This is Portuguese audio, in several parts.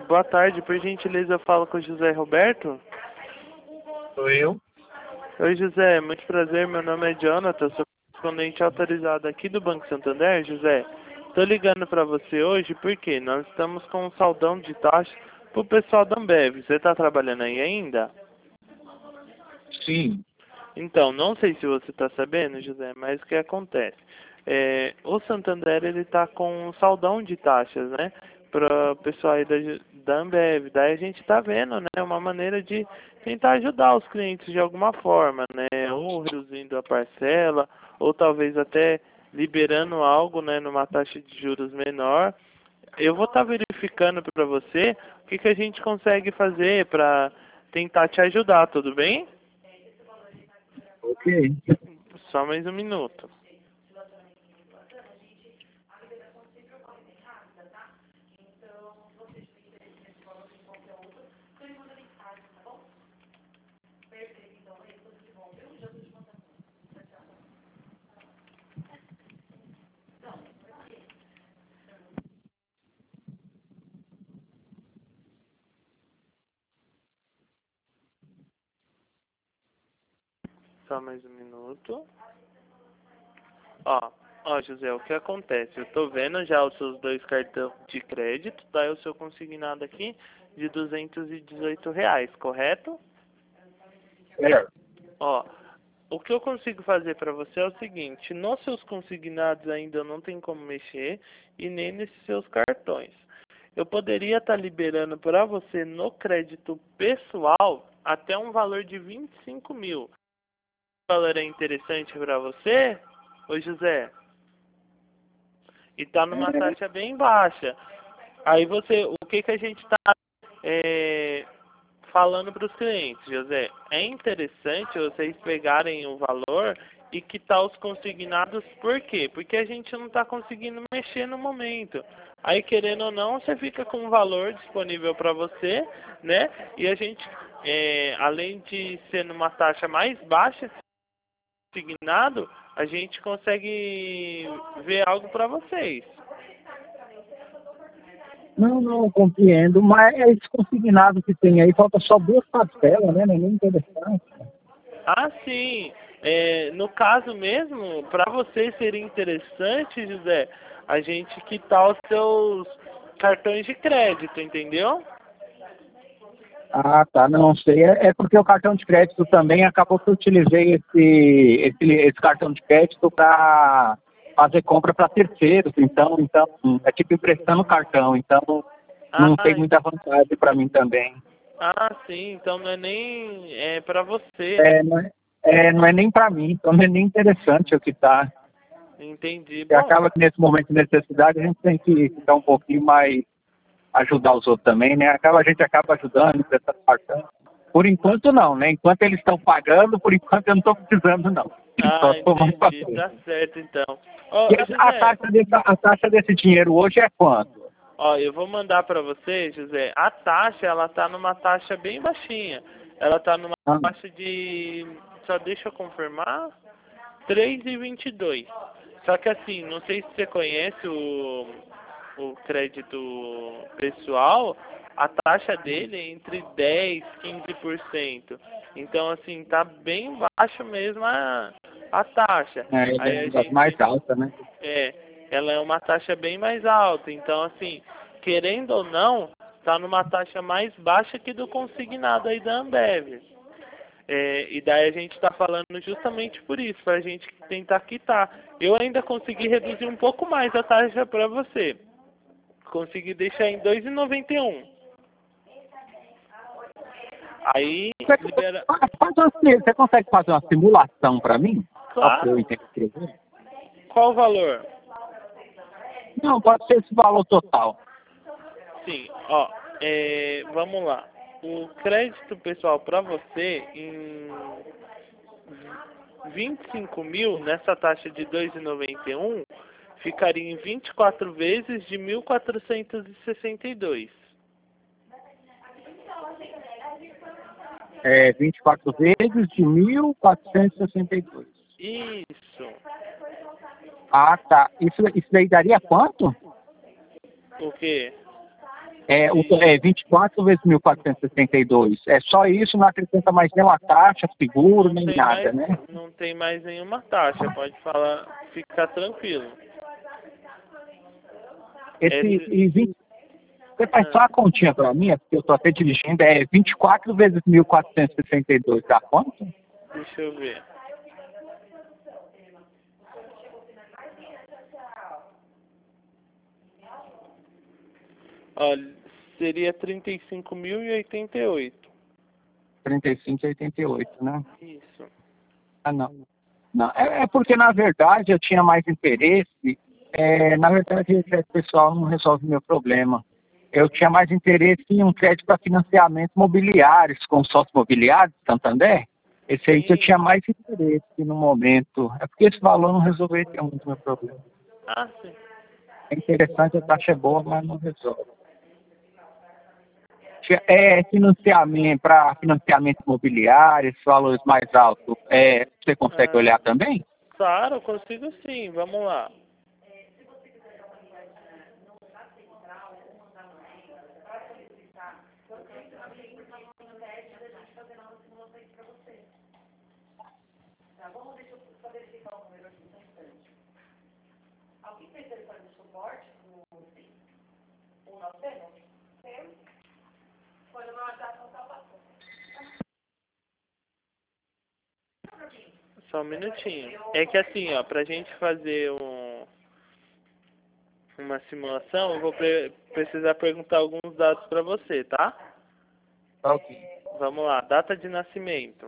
Boa tarde, por gentileza eu falo com o José Roberto. Sou eu. Oi José, muito prazer, meu nome é Jonathan, sou correspondente autorizado aqui do Banco Santander. José, estou ligando para você hoje porque nós estamos com um saldão de taxa para o pessoal da Ambev. Você está trabalhando aí ainda? Sim. Então, não sei se você está sabendo, José, mas o que acontece? O Santander ele está com um saldão de taxas, né? Para o pessoal aí da Ambev. Daí a gente está vendo, né? Uma maneira de tentar ajudar os clientes de alguma forma, né? Ou reduzindo a parcela, ou talvez até liberando algo, né? Numa taxa de juros menor. Eu vou estar verificando para você o que a gente consegue fazer para tentar te ajudar, tudo bem? Ok. Só mais um minuto. Só mais um minuto. Ó, José, o que acontece? Eu tô vendo já os seus dois cartões de crédito, tá? O seu consignado aqui de R$ 218, correto? Certo. Ó, o que eu consigo fazer para você é o seguinte: nos seus consignados ainda não tem como mexer e nem nesses seus cartões. Eu poderia estar liberando para você no crédito pessoal até um valor de 25 mil. O valor é interessante para você, ô José? E tá numa taxa bem baixa. Aí o que a gente está falando para os clientes, José? É interessante vocês pegarem o valor e quitar os consignados, por quê? Porque a gente não está conseguindo mexer no momento. Aí, querendo ou não, você fica com um valor disponível para você, né? E a gente, além de ser numa taxa mais baixa, consignado, a gente consegue ver algo para vocês. Não, compreendo, mas esse consignado que tem aí, falta só 2 parcelas, né? Não é nem interessante. Ah, sim. No caso mesmo, para você seria interessante, José, a gente quitar os seus cartões de crédito, entendeu? Ah, tá, não sei. É porque o cartão de crédito também acabou que eu utilizei esse cartão de crédito para fazer compra para terceiros. Então, é tipo emprestando cartão. Então, não Ah, tem muita vantagem para mim também. sim. Então não é nem para você, né? Não é nem para mim, então não é nem interessante eu quitar. Entendi. E Bom, acaba que nesse momento de necessidade a gente tem que ficar um pouquinho mais, ajudar os outros também, né? A gente acaba ajudando, emprestando cartão. Por enquanto não, né? Enquanto eles estão pagando, por enquanto eu não estou precisando não. Só tomando para entendi. frente. Tá certo, então. Ó, E José, a taxa desse dinheiro hoje é quanto? eu vou mandar para você, José. A taxa, ela tá numa taxa bem baixinha. Ela tá numa Ah, taxa de, só deixa eu confirmar, 3,22. Só que assim, não sei se você conhece o crédito pessoal, a taxa dele é entre 10 e 15%. Então assim, tá bem baixo mesmo a taxa. ele é Aí a uma das mais gente altas, né? é, ela é uma taxa bem mais alta. Então, assim, querendo ou não, está numa taxa mais baixa que do consignado aí da Ambev. E daí a gente está falando justamente por isso, para a gente tentar quitar. Eu ainda consegui reduzir um pouco mais a taxa para você. Consegui deixar em 2,91. Aí, libera... Você consegue fazer uma simulação para mim? Só para eu Claro. entender. Qual o valor? Não, pode ser esse valor total. Sim, vamos lá. O crédito pessoal para você em 25 mil, nessa taxa de 2,91, ficaria em 24 vezes de 1.462. 24 vezes de 1.462. Isso. Ah, tá. Isso daí daria quanto? O quê? É 24 vezes 1.462. É só isso, não acrescenta mais nenhuma taxa, seguro, nem nada, né? Não tem mais nenhuma taxa, pode falar, ficar tranquilo. Você faz só a continha para mim, é porque eu estou até dirigindo, é 24 vezes 1.462, dá quanto? Deixa eu ver. Olha, seria 35.088. 35,88, né? Isso. Ah, não. Não, é porque, na verdade, eu tinha mais interesse. Na verdade, o pessoal não resolve meu problema. Eu tinha mais interesse em um crédito para financiamento imobiliários, consórcio imobiliário de Santander. Esse aí que eu tinha mais interesse no momento. É porque esse valor não resolveria muito meu problema. Ah, sim. É interessante, a taxa é boa, mas não resolve. Financiamento para financiamento imobiliário, esses valores mais altos, você consegue olhar também? Claro, eu consigo sim. Vamos lá. Só um minutinho. É que assim, ó, pra gente fazer uma simulação, eu vou precisar perguntar alguns dados para você, tá? Ok. Vamos lá. Data de nascimento.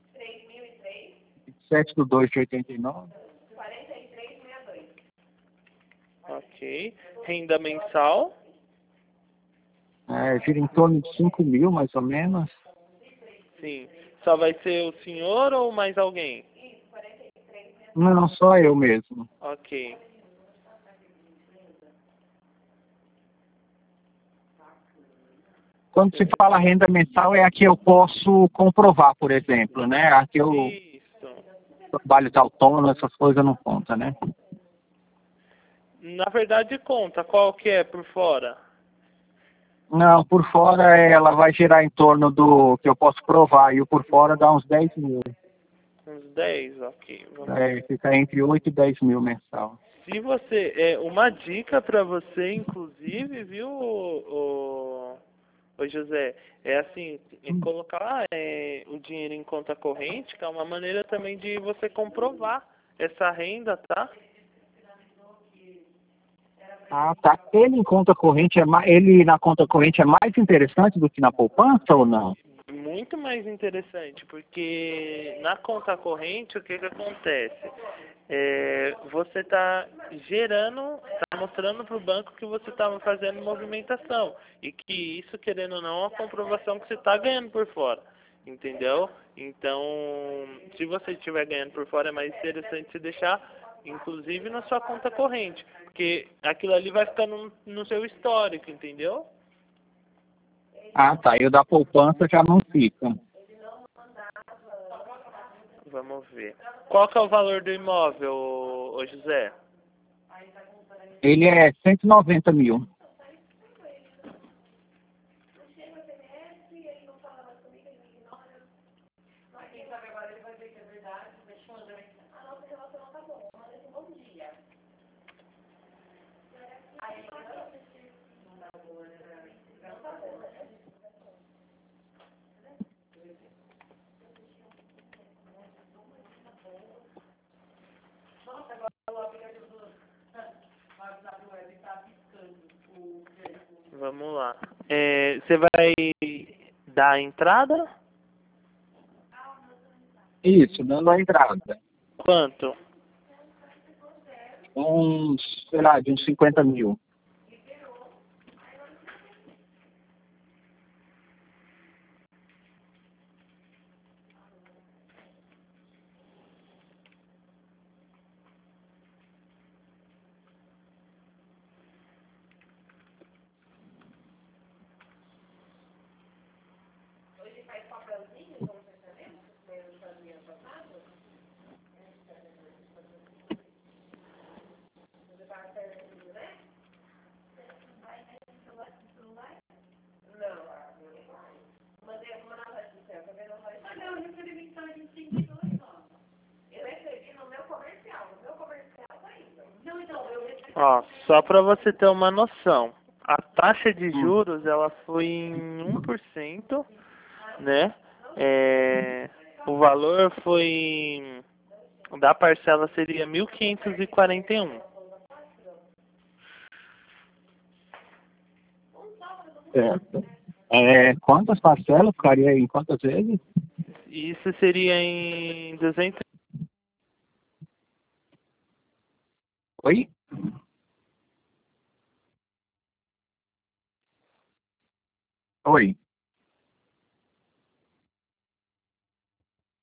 7/2/89. Ok. Renda mensal. Gira em torno de 5.000, mais ou menos. Sim. Só vai ser o senhor ou mais alguém? Não, só eu mesmo. Ok. Quando se fala renda mensal, é a que eu posso comprovar, por exemplo, né? A que eu Isso. trabalho de autônomo, essas coisas não contam, né? Na verdade conta. Qual que é por fora? Não, por fora ela vai girar em torno do que eu posso provar, e o por fora dá uns 10.000. Uns 10, ok. Fica entre 8 e 10 mil mensal. Se você, uma dica para você, inclusive, viu, ô José, é assim, colocar o dinheiro em conta corrente, que é uma maneira também de você comprovar essa renda, tá? Ah, tá. Ele em conta corrente ele na conta corrente é mais interessante do que na poupança ou não? Muito mais interessante, porque na conta corrente o que que acontece? Você está gerando, está mostrando para o banco que você estava fazendo movimentação e que isso, querendo ou não, é uma comprovação que você está ganhando por fora, entendeu? Então, se você estiver ganhando por fora, é mais interessante se deixar, inclusive, na sua conta corrente, porque aquilo ali vai ficar no seu histórico, entendeu? Ah, tá. E o da poupança já não fica. Vamos ver. Qual que é o valor do imóvel, ô José? Ele é 190 mil. Vamos lá. Você vai dar a entrada? Isso, dando a entrada. Quanto? Sei lá, de uns 50 mil. Ó, só para você ter uma noção, a taxa de juros ela foi em 1%, né? O valor foi da parcela seria 1.541. Certo. Quantas parcelas ficaria em quantas vezes? Isso seria em 200. Oi?